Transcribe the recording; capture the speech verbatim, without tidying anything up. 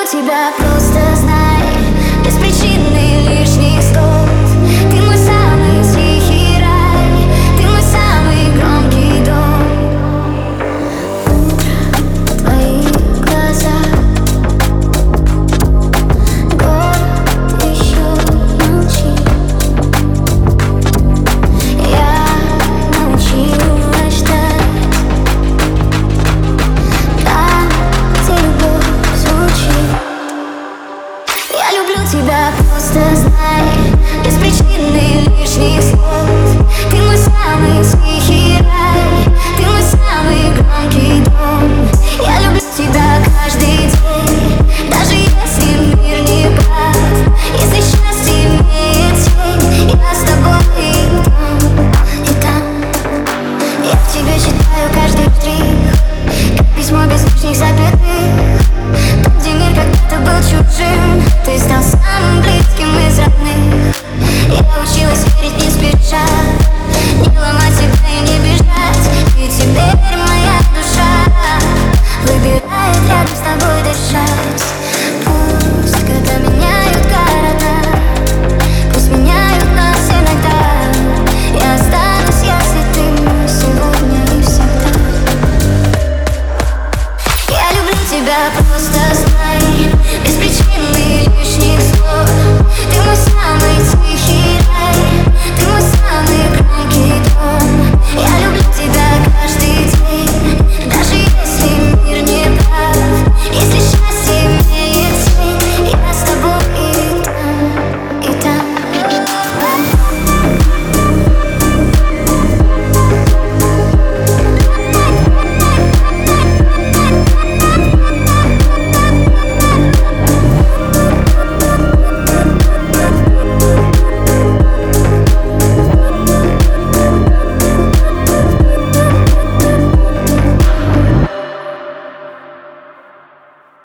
тебя, просто знай, без причины лишних слов. Ты мой самый тихий рай, ты мой самый громкий дом. Утро в твоих глазах, город еще молчит. Я научилась ждать там, где любовь звучит. Я люблю тебя, просто знай, без причины лишних слов. Ты мой самый тихий рай, ты мой самый громкий дом. Я люблю тебя каждый день, даже если мир не прав. Если счастье имеет тень, я с тобой и там, и там. Я в тебе читаю каждый штрих, как письмо без лишних запятых. Там, где мир когда-то был чужим, ты стал самым близким из родных. Я училась верить не спеша, не ломать себя и не бежать. И теперь моя душа выбирает рядом с тобой дышать. Пусть года меняют города, пусть меняют нас иногда. Я останусь, если ты мой сегодня и всегда. Я люблю тебя, просто знай,